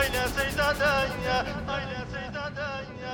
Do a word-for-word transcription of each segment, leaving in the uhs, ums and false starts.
Ayla Seyzadanya, Ayla Seyzadanya.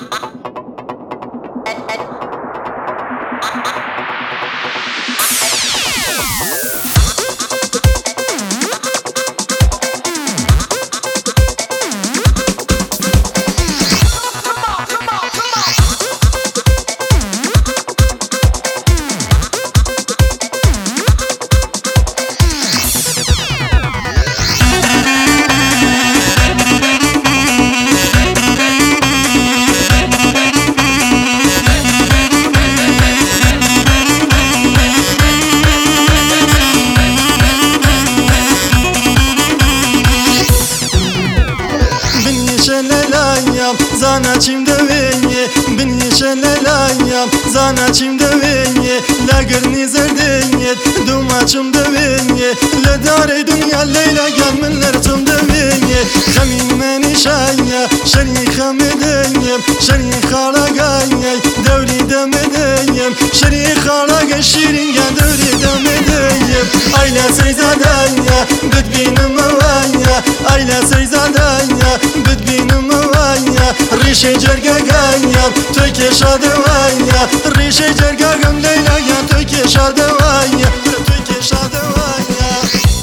Zana çim devenye, bini şelelayam. Zana çim devenye, lagırni zerdenye. Duma çim devenye, le dare dünya leyla gelminler çim devenye. Khamin meni şaya, şeri khamedenyem, şeri khalaganyay, devri demedenyem, şeri khalaga şirin ya devri demedenyem. Ayla Seyzadanya, bedbinim avanya, Ayla Seyzadanya, bedbinim avanya. Rişe cergaganyam, töke şadevanya, Rişe cergagam leyla ya töke şadevanya, töke şadevanya.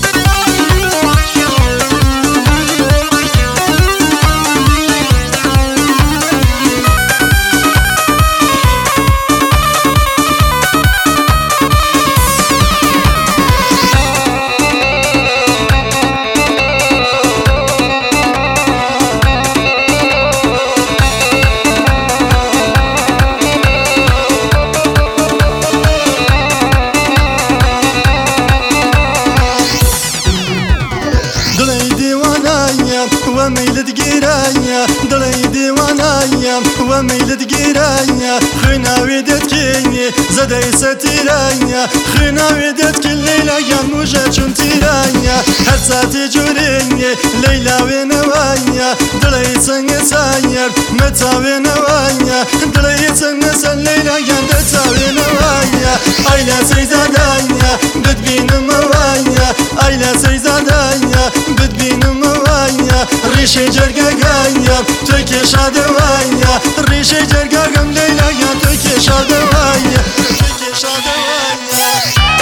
وميلت جيرانيا ضلي ديوانايا وميلت جيرانيا خنا ودت كيني زدي ستيرانيا خنا ودت كل ليلة يا موجة تيرانيا هر ساتي جوريني ليلى ونوانيا ضلي سنة ساير متى ونوانيا ضلي سنة سن ليلى يا متى ونوانيا Ayla Seyzadanya بدبين موانيا Ayla Seyzadanya بدبين موانيا Rişe cergaganyam, töke şadevanya, Rişe cergagam leyla ya töke şadevanya, töke şadevanya.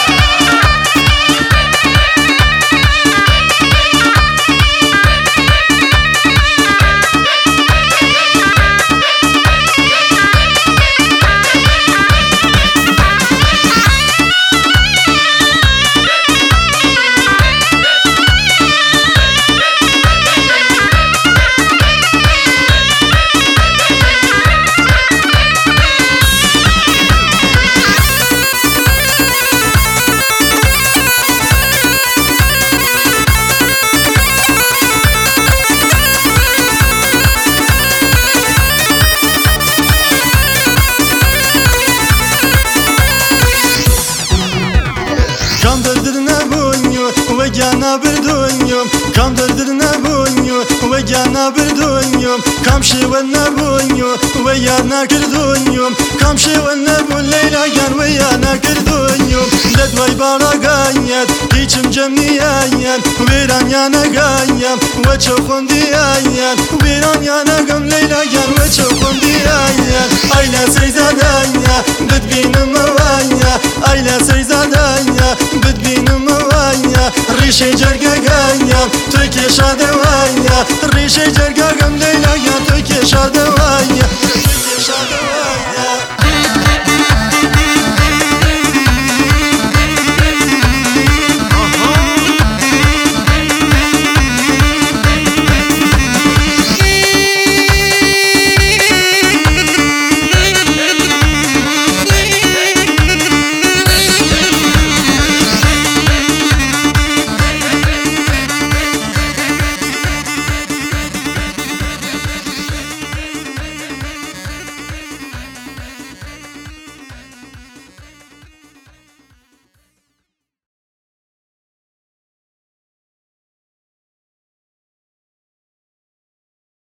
Kam dırdırına bunyu ve gana bir dunyum. Kam dırdırına bunyu ve gana bir dunyum. Kam şivanna bunyu ve yana kır dunyum. Kam şivanna bu leyla gan ve yana kır dunyum. Ledvay bara ganyet hiçim cemniyayen. Viran yana ganyem ve çokun diyayen. Viran yana gam leyla gan ve çokun diyayen. Ayla Seyzadanya bedbinim avanya, Ayla Seyzadanya بدبینم وانیا ریشه جرگگانیم توی که شاده وانیا ریشه جرگگم لیلا یا توی که شاده وانیا